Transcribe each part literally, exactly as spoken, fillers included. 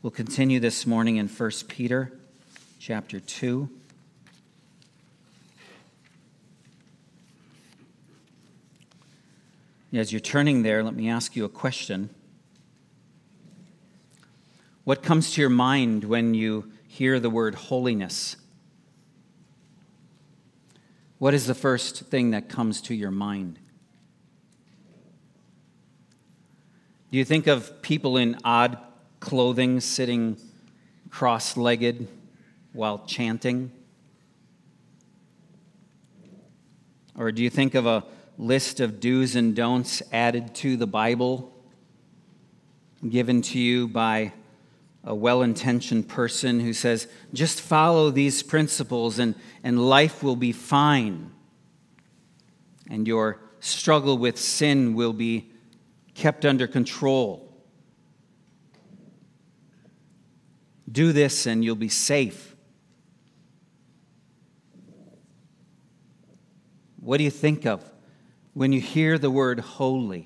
We'll continue this morning in First Peter chapter two. As you're turning there, let me ask you a question. What comes to your mind when you hear the word holiness? What is the first thing that comes to your mind? Do you think of people in odd clothing sitting cross-legged while chanting? Or do you think of a list of do's and don'ts added to the Bible, given to you by a well-intentioned person who says, just follow these principles and, and life will be fine, and your struggle with sin will be kept under control? Do this and you'll be safe. What do you think of when you hear the word holy?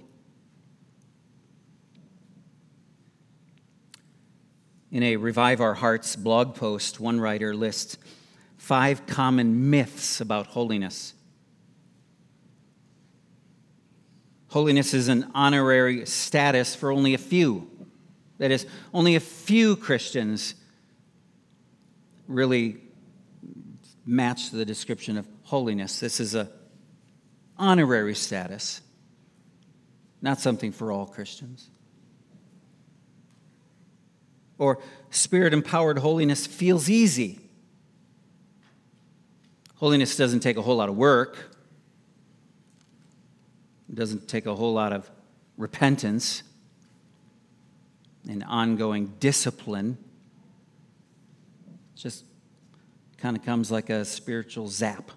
In a Revive Our Hearts blog post, one writer lists five common myths about holiness. Holiness is an honorary status for only a few. That is, only a few Christians really match the description of holiness. This is an honorary status, not something for all Christians. Or Spirit-empowered holiness feels easy. Holiness doesn't take a whole lot of work. It doesn't take a whole lot of repentance and ongoing discipline. It just kind of comes like a spiritual zap.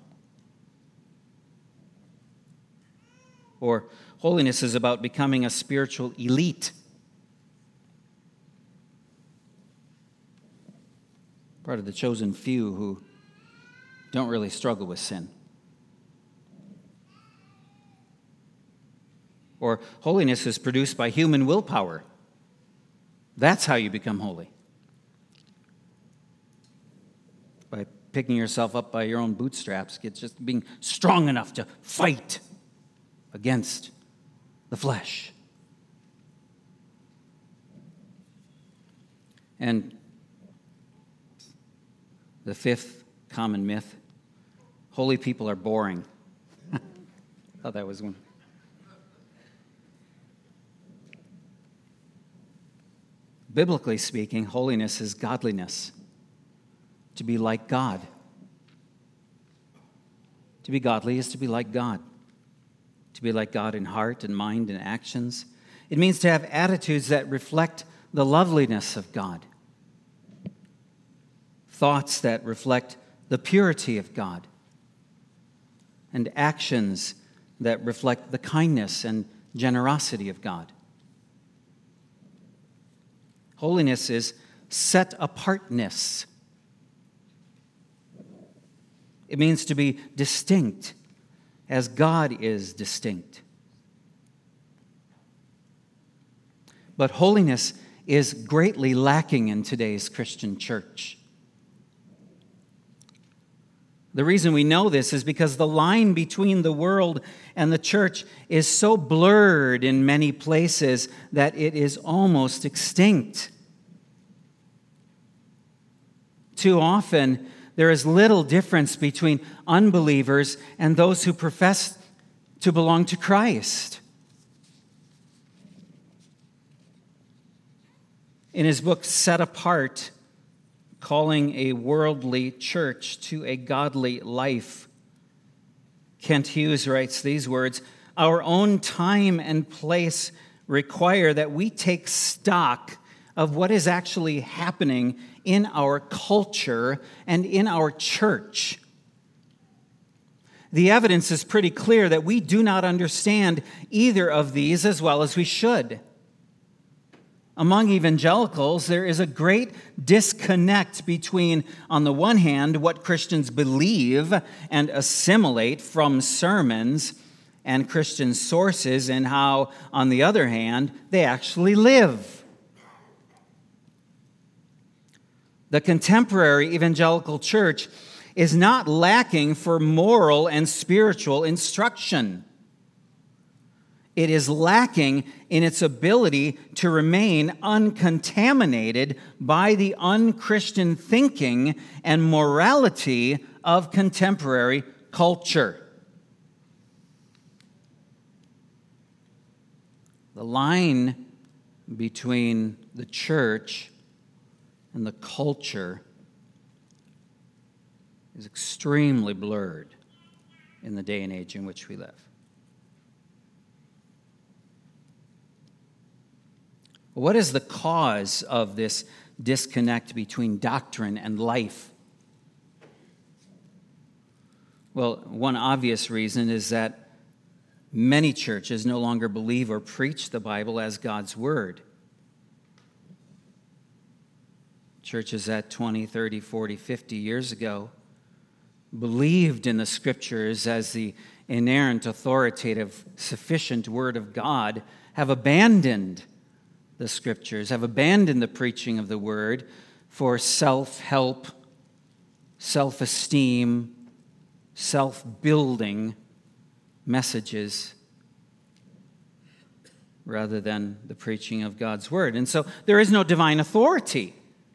Or holiness is about becoming a spiritual elite. Part of the chosen few who don't really struggle with sin. Or holiness is produced by human willpower. That's how you become holy. By picking yourself up by your own bootstraps. It's just being strong enough to fight against the flesh. And the fifth common myth, holy people are boring. I thought that was one. Biblically speaking, holiness is godliness. To be like God. To be godly is to be like God. To be like God in heart and mind and actions. It means to have attitudes that reflect the loveliness of God. Thoughts that reflect the purity of God. And actions that reflect the kindness and generosity of God. Holiness is set-apartness. It means to be distinct, as God is distinct. But holiness is greatly lacking in today's Christian church. The reason we know this is because the line between the world and the church is so blurred in many places that it is almost extinct. Too often, there is little difference between unbelievers and those who profess to belong to Christ. In his book, Set Apart, Calling a Worldly Church to a Godly Life, Kent Hughes writes these words, "Our own time and place require that we take stock of what is actually happening in our culture and in our church. The evidence is pretty clear that we do not understand either of these as well as we should. Among evangelicals, there is a great disconnect between, on the one hand, what Christians believe and assimilate from sermons and Christian sources, and how, on the other hand, they actually live. The contemporary evangelical church is not lacking for moral and spiritual instruction. It is lacking in its ability to remain uncontaminated by the unchristian thinking and morality of contemporary culture. The line between the church and the culture is extremely blurred in the day and age in which we live. What is the cause of this disconnect between doctrine and life? Well, one obvious reason is that many churches no longer believe or preach the Bible as God's Word. Churches that twenty, thirty, forty, fifty years ago believed in the Scriptures as the inerrant, authoritative, sufficient Word of God have abandoned the Scriptures, have abandoned the preaching of the Word for self-help, self-esteem, self-building messages rather than the preaching of God's Word. And so there is no divine authority.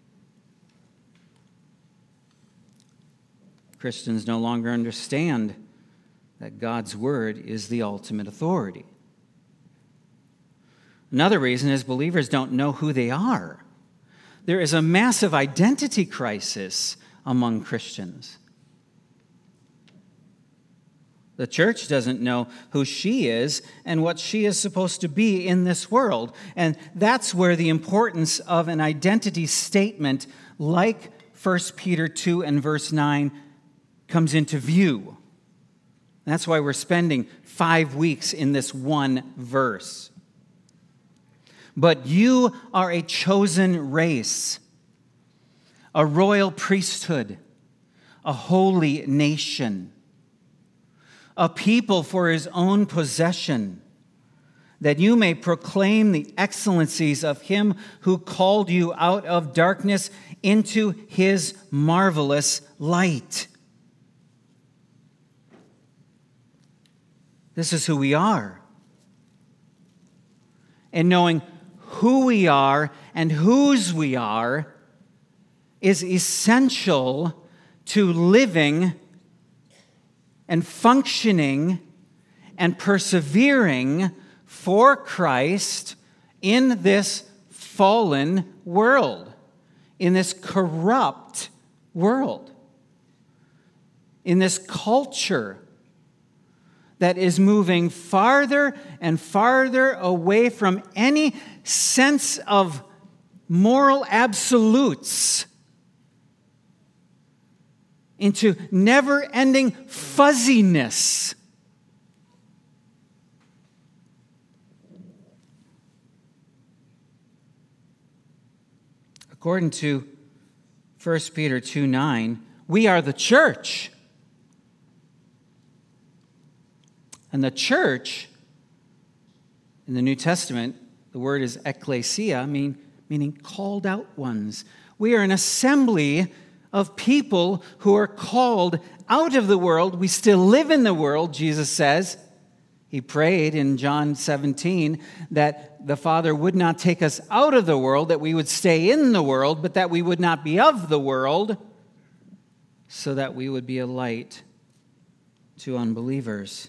Christians no longer understand that God's Word is the ultimate authority. Another reason is believers don't know who they are. There is a massive identity crisis among Christians. The church doesn't know who she is and what she is supposed to be in this world. And that's where the importance of an identity statement like First Peter two and verse nine comes into view. That's why we're spending five weeks in this one verse. But you are a chosen race, a royal priesthood, a holy nation, a people for his own possession, that you may proclaim the excellencies of him who called you out of darkness into his marvelous light. This is who we are. And knowing who we are and whose we are is essential to living and functioning and persevering for Christ in this fallen world, in this corrupt world, in this culture that is moving farther and farther away from any sense of moral absolutes into never-ending fuzziness. According to First Peter two nine, we are the church. And the church, in the New Testament, the word is ekklesia, mean, meaning called out ones. We are an assembly of people who are called out of the world. We still live in the world, Jesus says. He prayed in John seventeen that the Father would not take us out of the world, that we would stay in the world, but that we would not be of the world, so that we would be a light to unbelievers.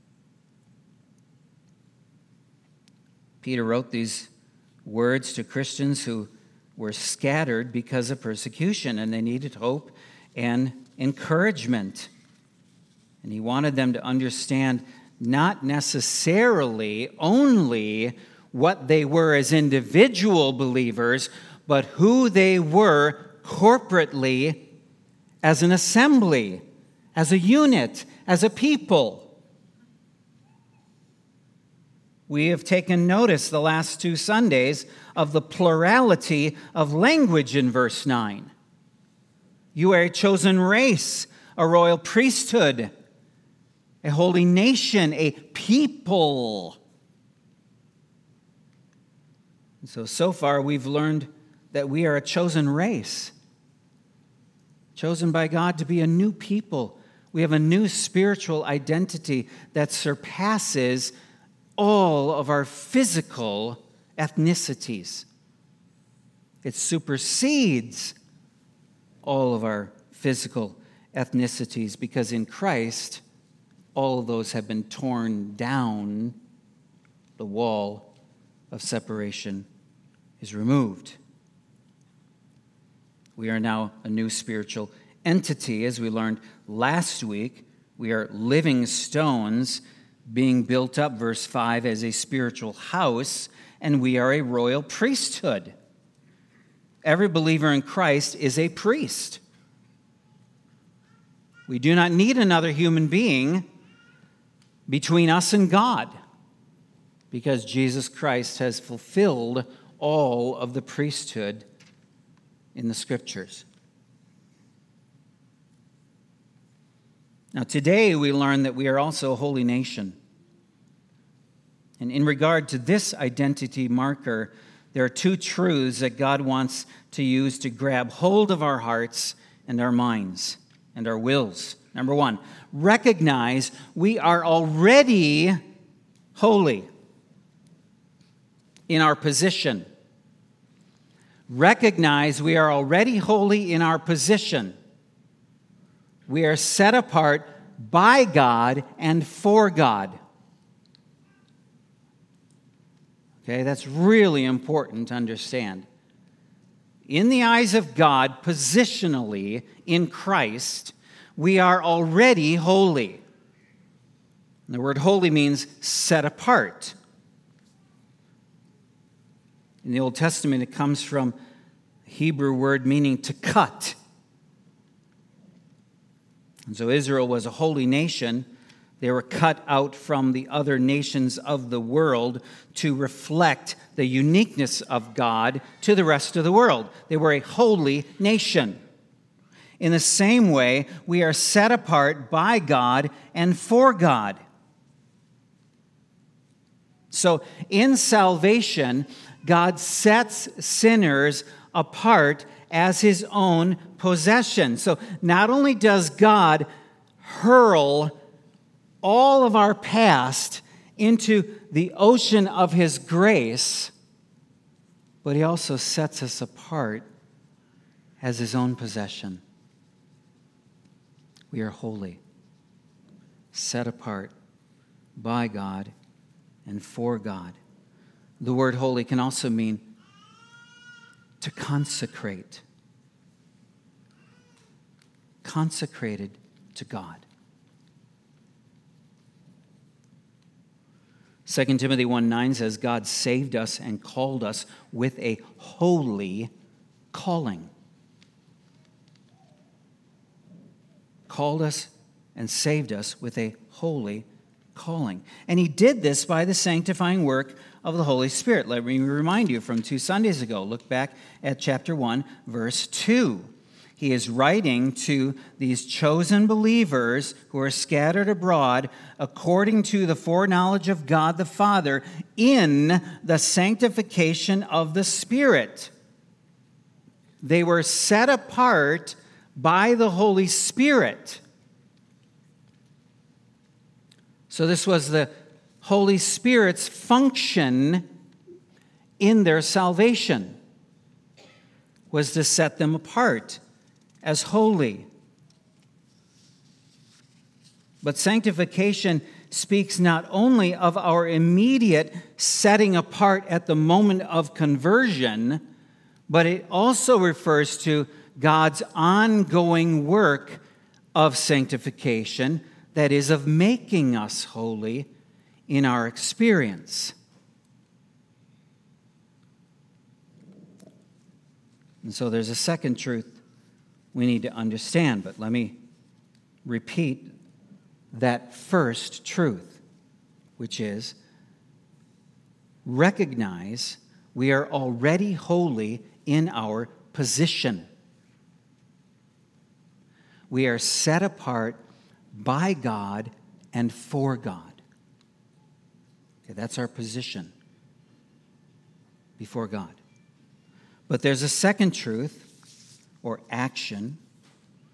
Peter wrote these words to Christians who were scattered because of persecution, and they needed hope and encouragement. And he wanted them to understand not necessarily only what they were as individual believers, but who they were corporately as an assembly, as a unit, as a people. We have taken notice the last two Sundays of the plurality of language in verse nine. You are a chosen race, a royal priesthood, a holy nation, a people. And so, so far we've learned that we are a chosen race. chosen by God to be a new people. We have a new spiritual identity that surpasses all of our physical ethnicities. It supersedes all of our physical ethnicities because in Christ, all of those have been torn down. The wall of separation is removed. We are now a new spiritual entity. As we learned last week, we are living stones being built up, verse five, as a spiritual house, and we are a royal priesthood. Every believer in Christ is a priest. We do not need another human being between us and God because Jesus Christ has fulfilled all of the priesthood in the Scriptures. Now, today we learn that we are also a holy nation. And in regard to this identity marker, there are two truths that God wants to use to grab hold of our hearts and our minds and our wills. Number one, recognize we are already holy in our position. Recognize we are already holy in our position. We are set apart by God and for God. Okay, that's really important to understand. In the eyes of God, positionally, in Christ, we are already holy. And the word holy means set apart. In the Old Testament, it comes from a Hebrew word meaning to cut. And so Israel was a holy nation. They were cut out from the other nations of the world to reflect the uniqueness of God to the rest of the world. They were a holy nation. In the same way, we are set apart by God and for God. So in salvation, God sets sinners apart as his own possession. So not only does God hurl all of our past into the ocean of his grace, but he also sets us apart as his own possession. We are holy, set apart by God and for God. The word holy can also mean to consecrate. Consecrated to God. Second Timothy one nine says, God saved us and called us with a holy calling. Called us and saved us with a holy calling. And he did this by the sanctifying work of the Holy Spirit. Let me remind you from two Sundays ago. Look back at chapter one, verse two. He is writing to these chosen believers who are scattered abroad according to the foreknowledge of God the Father in the sanctification of the Spirit. They were set apart by the Holy Spirit. So this was the Holy Spirit's function in their salvation, was to set them apart as holy. But sanctification speaks not only of our immediate setting apart at the moment of conversion, but it also refers to God's ongoing work of sanctification, that is, of making us holy in our experience. And so there's a second truth we need to understand, but let me repeat that first truth, which is recognize we are already holy in our position. We are set apart by God and for God. Okay, that's our position before God. But there's a second truth or action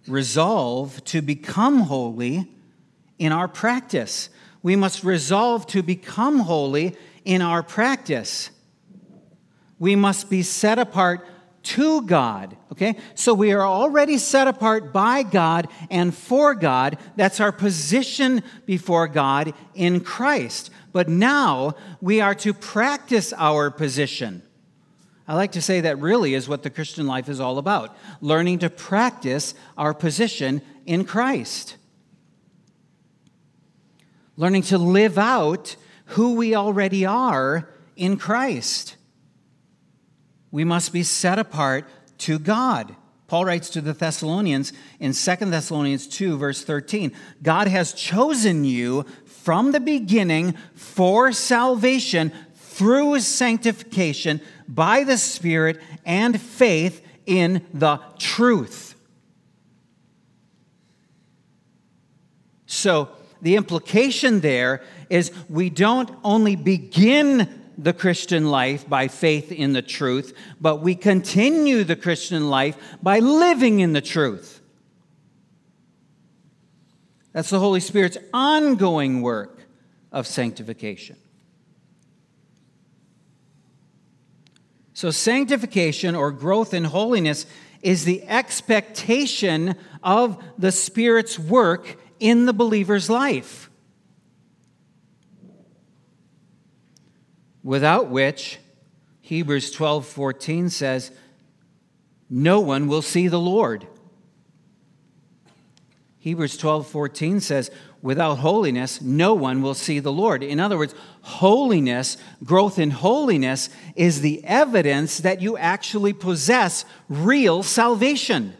resolve to become holy in our practice. We must resolve to become holy in our practice. We must be set apart to God, okay? So we are already set apart by God and for God. That's our position before God in Christ. But now we are to practice our position. I like to say that really is what the Christian life is all about, learning to practice our position in Christ. Learning to live out who we already are in Christ. We must be set apart to God. Paul writes to the Thessalonians in Second Thessalonians two, verse thirteen, God has chosen you from the beginning for salvation through sanctification by the Spirit and faith in the truth. So the implication there is we don't only begin the Christian life by faith in the truth, but we continue the Christian life by living in the truth. That's the Holy Spirit's ongoing work of sanctification. So sanctification or growth in holiness is the expectation of the Spirit's work in the believer's life, without which, Hebrews twelve fourteen says, no one will see the Lord. Hebrews twelve fourteen says, without holiness, no one will see the Lord. In other words, holiness, growth in holiness, is the evidence that you actually possess real salvation.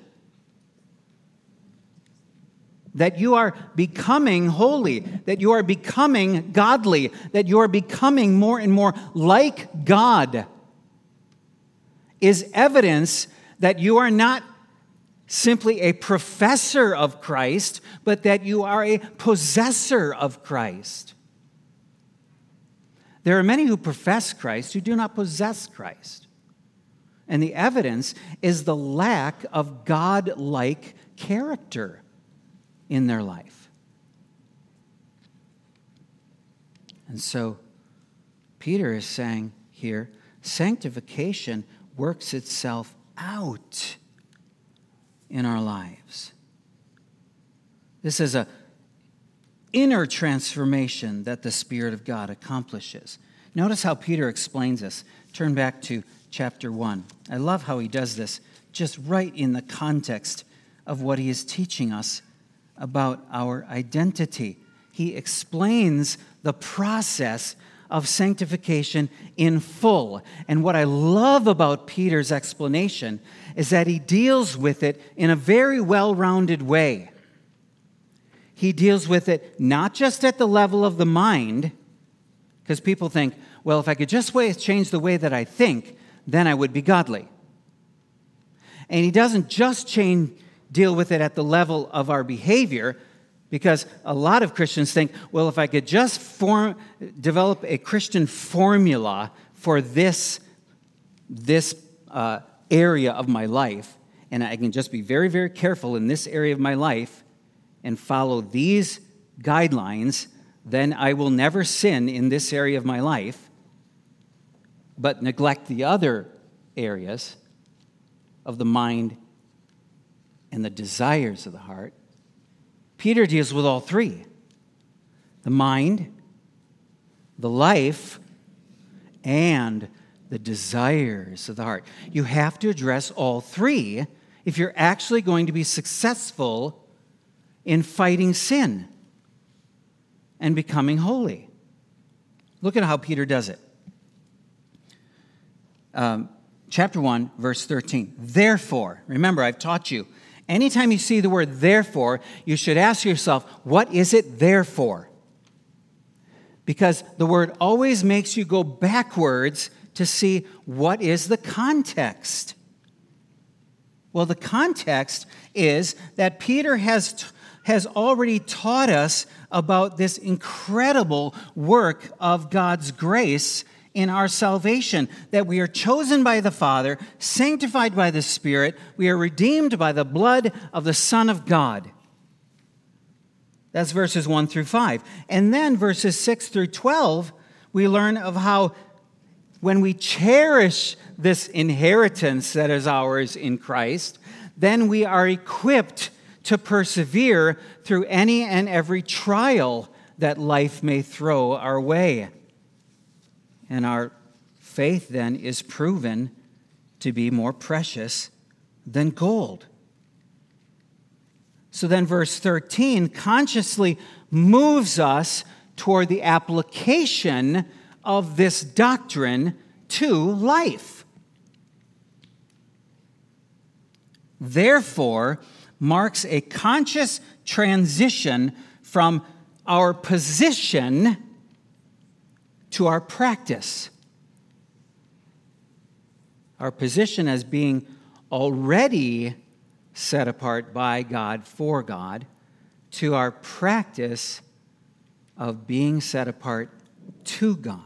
That you are becoming holy, that you are becoming godly, that you are becoming more and more like God, is evidence that you are not simply a professor of Christ, but that you are a possessor of Christ. There are many who profess Christ who do not possess Christ. And the evidence is the lack of God-like character in their life. And so Peter is saying here, sanctification works itself out in our lives. This is an inner transformation that the Spirit of God accomplishes. Notice how Peter explains this. Turn back to chapter one. I love how he does this just right in the context of what he is teaching us about our identity. He explains the process of sanctification in full. And what I love about Peter's explanation is that he deals with it in a very well-rounded way. He deals with it not just at the level of the mind, because people think, well, if I could just change the way that I think, then I would be godly. And he doesn't just change, deal with it at the level of our behavior, because a lot of Christians think, well, if I could just form, develop a Christian formula for this, this uh, area of my life, and I can just be very, very careful in this area of my life and follow these guidelines, then I will never sin in this area of my life, but neglect the other areas of the mind and the desires of the heart. Peter deals with all three: the mind, the life, and the desires of the heart. You have to address all three if you're actually going to be successful in fighting sin and becoming holy. Look at how Peter does it. Um, chapter one, verse thirteen. Therefore, remember, I've taught you, anytime you see the word therefore, you should ask yourself, what is it there for? Because the word always makes you go backwards to see what is the context. Well, the context is that Peter has, t- has already taught us about this incredible work of God's grace in our salvation, that we are chosen by the Father, sanctified by the Spirit, we are redeemed by the blood of the Son of God. That's verses one through five. And then verses six through twelve, we learn of how when we cherish this inheritance that is ours in Christ, then we are equipped to persevere through any and every trial that life may throw our way. And our faith then is proven to be more precious than gold. So then verse thirteen consciously moves us toward the application of this doctrine to life. Therefore, marks a conscious transition from our position to our practice. Our position as being already set apart by God for God, to our practice of being set apart to God.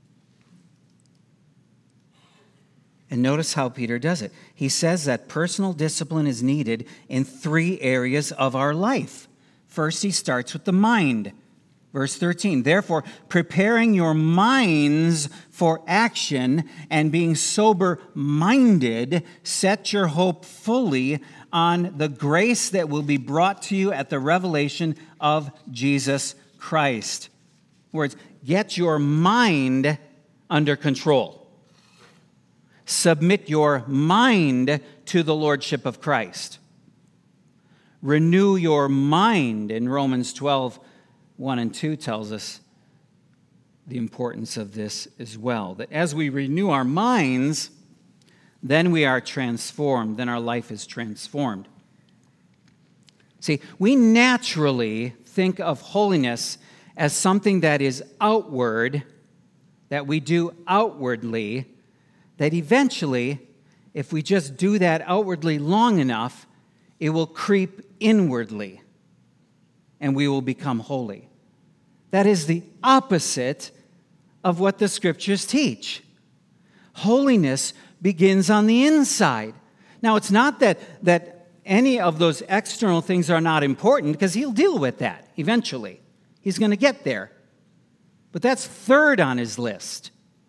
And notice how Peter does it. He says that personal discipline is needed in three areas of our life. First, he starts with the mind. Verse thirteen, therefore, preparing your minds for action and being sober-minded, set your hope fully on the grace that will be brought to you at the revelation of Jesus Christ. In other words, get your mind under control. Submit your mind to the lordship of Christ. Renew your mind. In Romans twelve, one and two tells us the importance of this as well. That as we renew our minds, then we are transformed. Then our life is transformed. See, we naturally think of holiness as something that is outward, that we do outwardly, that eventually, if we just do that outwardly long enough, it will creep inwardly, and we will become holy. That is the opposite of what the Scriptures teach. Holiness begins on the inside. Now, it's not that, that any of those external things are not important, because he'll deal with that eventually. He's going to get there. But that's third on his list.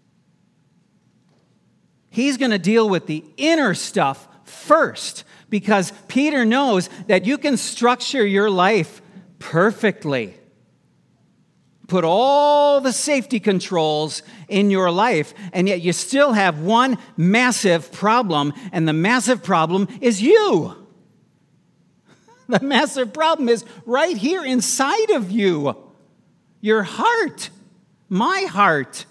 He's going to deal with the inner stuff first, because Peter knows that you can structure your life perfectly. Put all the safety controls in your life, and yet you still have one massive problem, and the massive problem is you. The massive problem is right here inside of you. Your heart, my heart.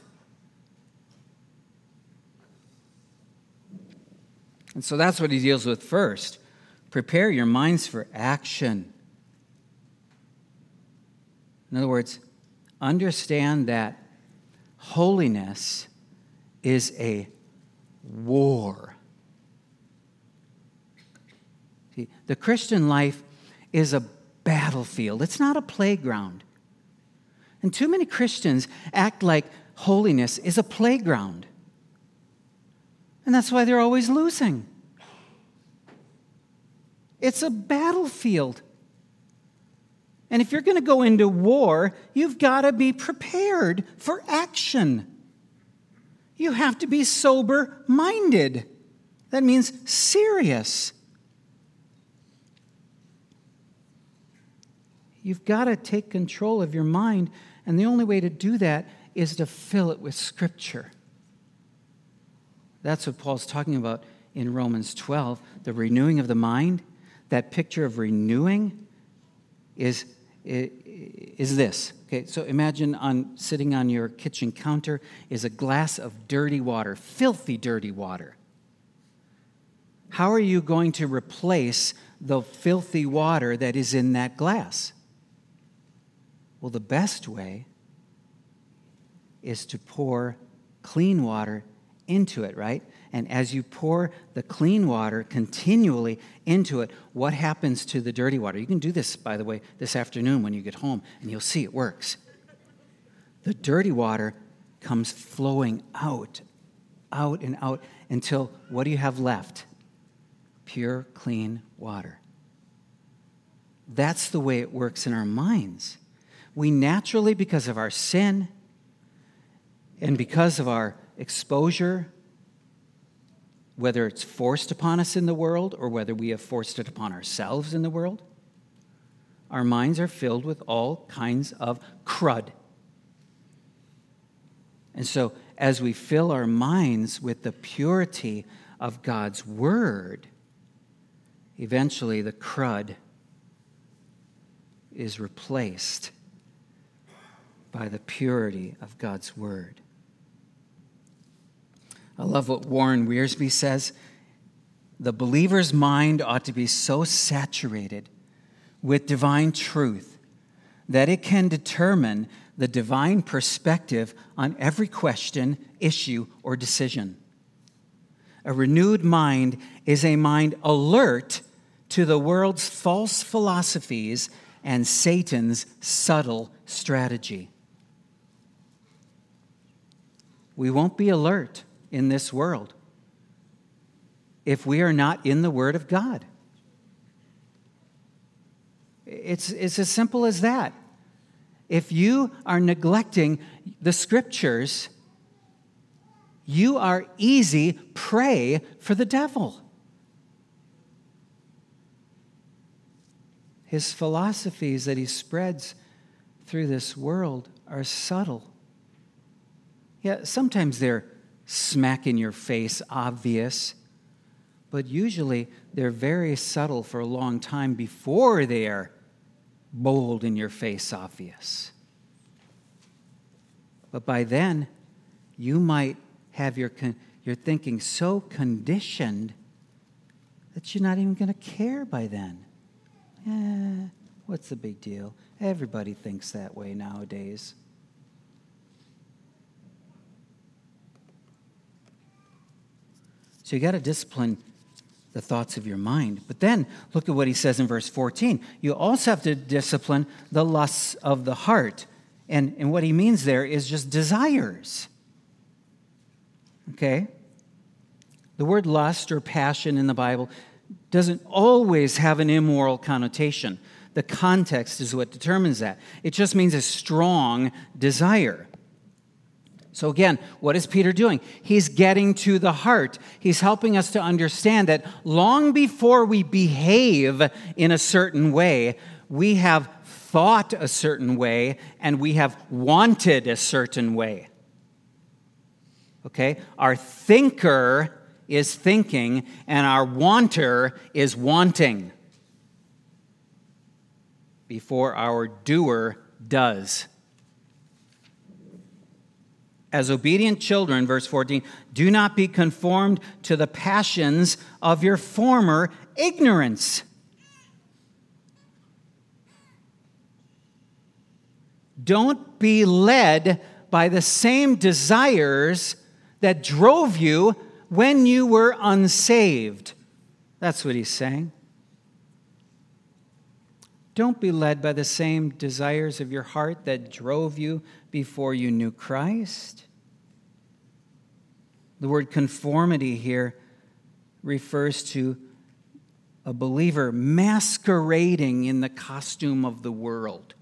And so that's what he deals with first. Prepare your minds for action. In other words, understand that holiness is a war. See, the Christian life is a battlefield. It's not a playground. And too many Christians act like holiness is a playground. And that's why they're always losing. It's a battlefield. And if you're going to go into war, you've got to be prepared for action. You have to be sober-minded. That means serious. You've got to take control of your mind, and the only way to do that is to fill it with Scripture. That's what Paul's talking about in Romans twelve, the renewing of the mind. That picture of renewing is, is this. Okay, so imagine on sitting on your kitchen counter is a glass of dirty water, filthy dirty water. How are you going to replace the filthy water that is in that glass? Well, the best way is to pour clean water into it, right? And as you pour the clean water continually into it, what happens to the dirty water? You can do this, by the way, this afternoon when you get home, and you'll see it works. The dirty water comes flowing out, out and out until what do you have left? Pure, clean water. That's the way it works in our minds. We naturally, because of our sin and because of our exposure, whether it's forced upon us in the world or whether we have forced it upon ourselves in the world, our minds are filled with all kinds of crud. And so, as we fill our minds with the purity of God's Word, eventually the crud is replaced by the purity of God's Word. I love what Warren Wiersbe says. The believer's mind ought to be so saturated with divine truth that it can determine the divine perspective on every question, issue, or decision. A renewed mind is a mind alert to the world's false philosophies and Satan's subtle strategy. We won't be alert in this world if we are not in the Word of God. It's, it's as simple as that. If you are neglecting the Scriptures, you are easy prey for the devil. His philosophies that he spreads through this world are subtle. Yeah, sometimes they're smack in your face, obvious, but usually they're very subtle for a long time before they are bold in your face, obvious. But by then, you might have your, your thinking so conditioned that you're not even going to care by then. Eh, what's the big deal? Everybody thinks that way nowadays. So you got to discipline the thoughts of your mind. But then look at what he says in verse fourteen. You also have to discipline the lusts of the heart. And, and what he means there is just desires. Okay? The word lust or passion in the Bible doesn't always have an immoral connotation. The context is what determines that. It just means a strong desire. So again, what is Peter doing? He's getting to the heart. He's helping us to understand that long before we behave in a certain way, we have thought a certain way and we have wanted a certain way. Okay? Our thinker is thinking and our wanter is wanting before our doer does. As obedient children, verse fourteen, do not be conformed to the passions of your former ignorance. Don't be led by the same desires that drove you when you were unsaved. That's what he's saying. Don't be led by the same desires of your heart that drove you before you knew Christ. The word conformity here refers to a believer masquerading in the costume of the world.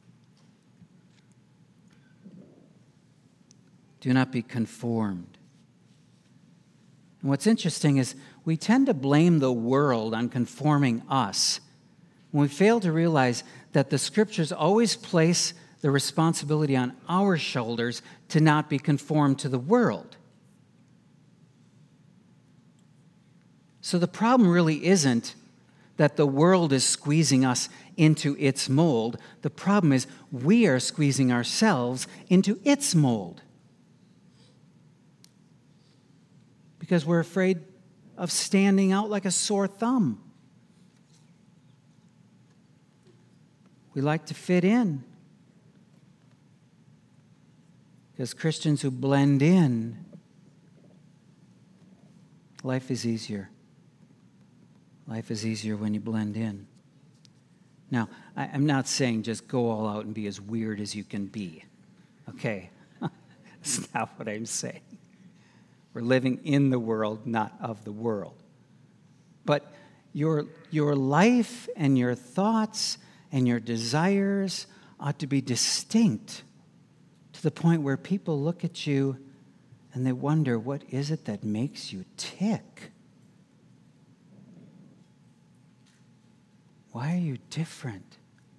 Do not be conformed. And what's interesting is we tend to blame the world on conforming us when we fail to realize that the Scriptures always place the responsibility on our shoulders to not be conformed to the world. So the problem really isn't that the world is squeezing us into its mold. The problem is we are squeezing ourselves into its mold. Because we're afraid of standing out like a sore thumb. We like to fit in. Because Christians who blend in, life is easier. Life is easier when you blend in. Now, I'm not saying just go all out and be as weird as you can be. Okay? That's not what I'm saying. We're living in the world, not of the world. But your, your life and your thoughts and your desires ought to be distinct to the point where people look at you and they wonder, what is it that makes you tick? Why are you different?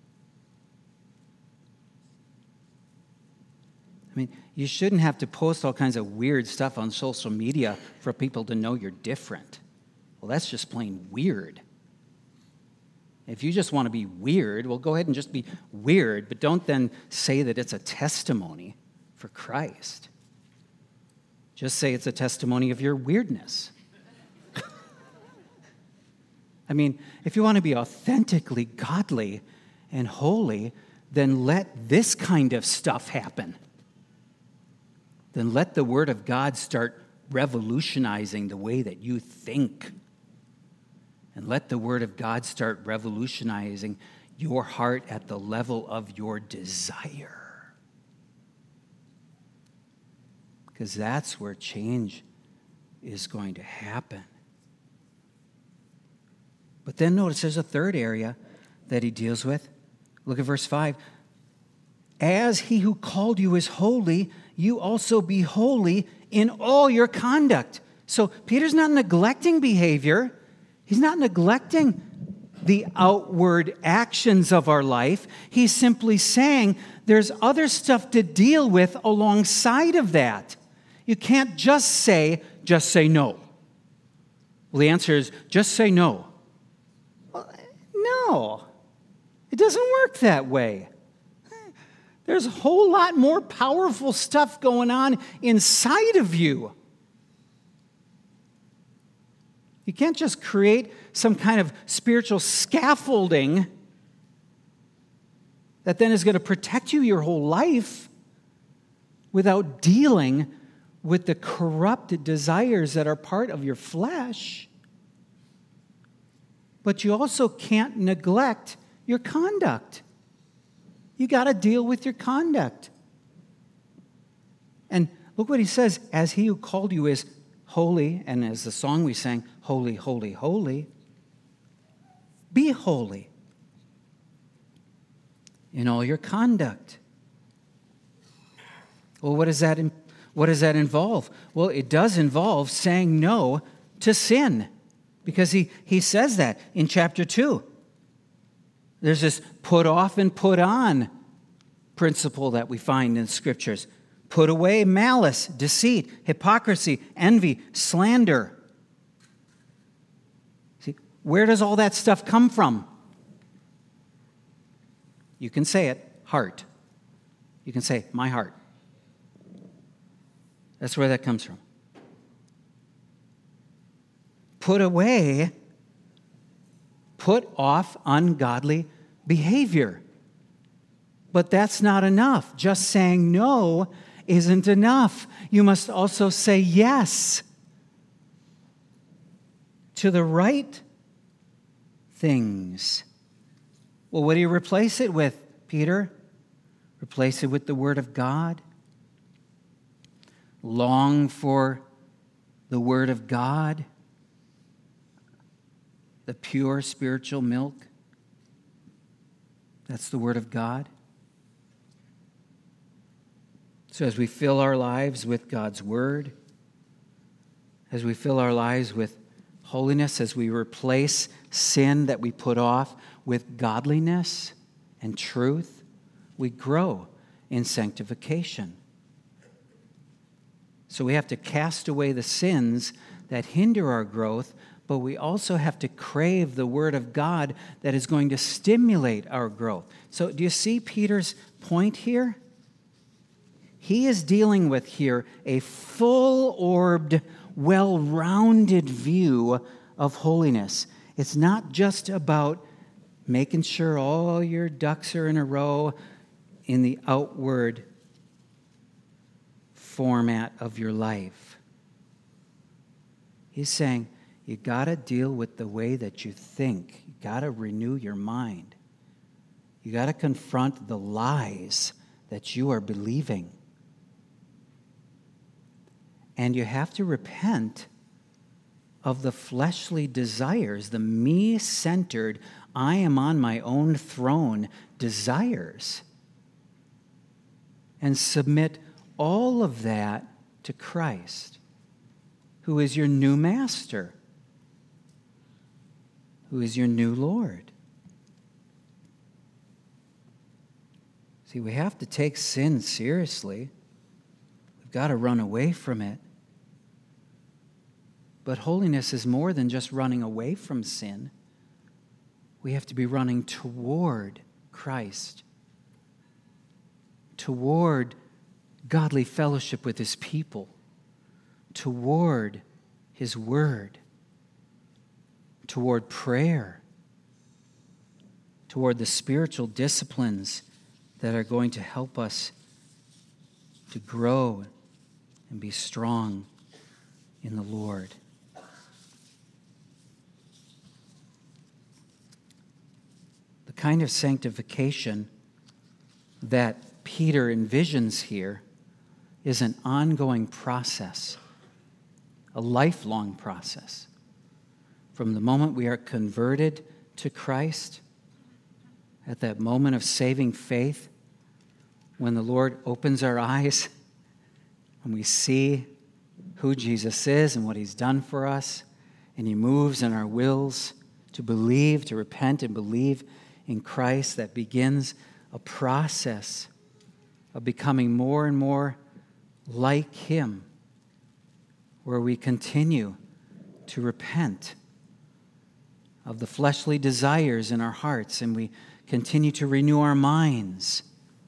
I mean, you shouldn't have to post all kinds of weird stuff on social media for people to know you're different. Well, that's just plain weird. If you just want to be weird, well, go ahead and just be weird, but don't then say that it's a testimony for Christ. Just say it's a testimony of your weirdness. I mean, if you want to be authentically godly and holy, then let this kind of stuff happen. Then let the Word of God start revolutionizing the way that you think. And let the Word of God start revolutionizing your heart at the level of your desire. Because that's where change is going to happen. But then notice there's a third area that he deals with. Look at verse five. As he who called you is holy, you also be holy in all your conduct. So Peter's not neglecting behavior. He's not neglecting the outward actions of our life. He's simply saying there's other stuff to deal with alongside of that. You can't just say, just say no. Well, the answer is just say no. Well, no, it doesn't work that way. There's a whole lot more powerful stuff going on inside of you. You can't just create some kind of spiritual scaffolding that then is going to protect you your whole life without dealing with the corrupt desires that are part of your flesh. But you also can't neglect your conduct. You got to deal with your conduct. And look what he says, as he who called you is holy, and as the song we sang, holy, holy, holy, be holy in all your conduct. Well, what does that, what does that involve? Well, it does involve saying no to sin, because he, he says that in chapter two. There's this put off and put on principle that we find in scriptures. Put away malice, deceit, hypocrisy, envy, slander. See, where does all that stuff come from? You can say it, heart. You can say, my heart. That's where that comes from. Put away, put off ungodly behavior. But that's not enough. Just saying no isn't enough. You must also say yes to the right things. Well, what do you replace it with, Peter? Replace it with the Word of God. Long for the Word of God, the pure spiritual milk. That's the Word of God. So as we fill our lives with God's Word, as we fill our lives with holiness, as we replace sin that we put off with godliness and truth, we grow in sanctification. So we have to cast away the sins that hinder our growth, but we also have to crave the Word of God that is going to stimulate our growth. So do you see Peter's point here? He is dealing with here a full-orbed, well-rounded view of holiness. It's not just about making sure all your ducks are in a row in the outward format of your life. He's saying, you got to deal with the way that you think. You got to renew your mind. You got to confront the lies that you are believing. And you have to repent of the fleshly desires, the me-centered, I am on my own throne desires, and submit all of that to Christ, who is your new master, who is your new Lord. See, we have to take sin seriously. We've got to run away from it. But holiness is more than just running away from sin. We have to be running toward Christ, toward godly fellowship with His people, toward His Word, toward prayer, toward the spiritual disciplines that are going to help us to grow and be strong in the Lord. The kind of sanctification that Peter envisions here is an ongoing process, a lifelong process. From the moment we are converted to Christ, at that moment of saving faith, when the Lord opens our eyes and we see who Jesus is and what He's done for us, and He moves in our wills to believe, to repent and believe in Christ, that begins a process of becoming more and more like Him, where we continue to repent of the fleshly desires in our hearts, and we continue to renew our minds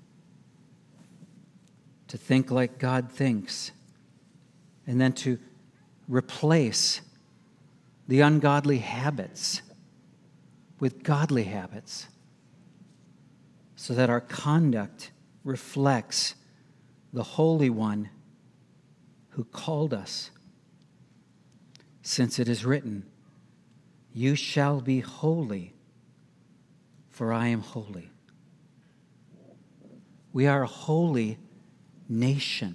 to think like God thinks, and then to replace the ungodly habits with godly habits, so that our conduct reflects the Holy One who called us. Since it is written, "You shall be holy, for I am holy." We are a holy nation.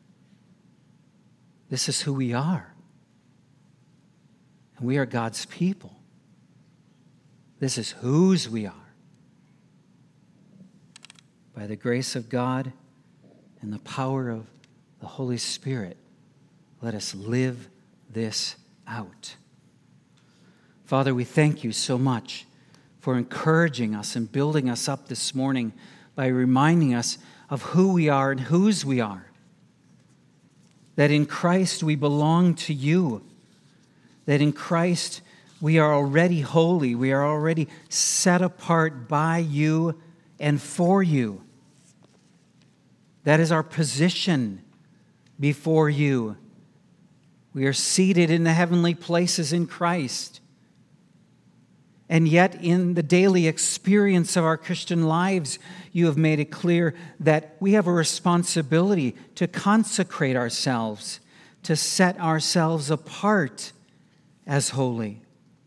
This is who we are. And we are God's people. This is whose we are. By the grace of God and the power of the Holy Spirit, let us live this out. Father, we thank You so much for encouraging us and building us up this morning by reminding us of who we are and whose we are. That in Christ we belong to You. That in Christ we are already holy. We are already set apart by You and for You. That is our position before You. We are seated in the heavenly places in Christ. And yet, in the daily experience of our Christian lives, You have made it clear that we have a responsibility to consecrate ourselves, to set ourselves apart as holy.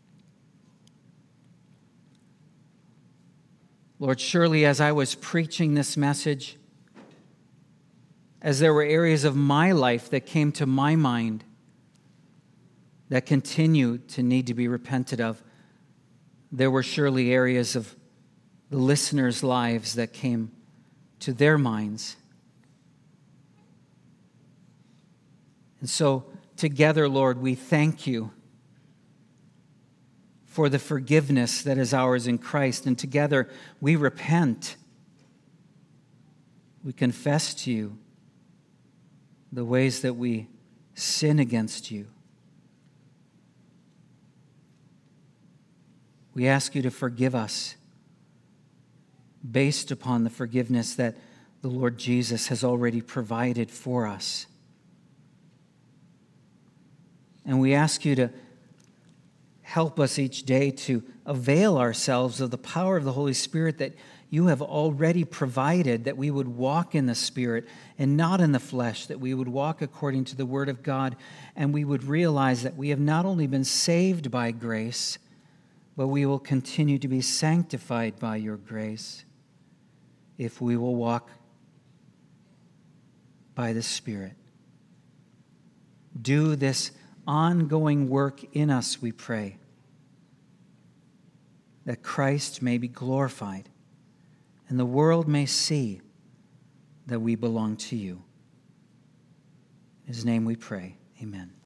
Lord, surely as I was preaching this message, as there were areas of my life that came to my mind that continue to need to be repented of, there were surely areas of the listeners' lives that came to their minds. And so, together, Lord, we thank You for the forgiveness that is ours in Christ. And together we repent. We confess to You the ways that we sin against You. We ask You to forgive us based upon the forgiveness that the Lord Jesus has already provided for us. And we ask You to help us each day to avail ourselves of the power of the Holy Spirit that You have already provided, that we would walk in the Spirit and not in the flesh, that we would walk according to the Word of God, and we would realize that we have not only been saved by grace, but we will continue to be sanctified by Your grace if we will walk by the Spirit. do this ongoing work in us, we pray, that Christ may be glorified and the world may see that we belong to you. In his name we pray. Amen.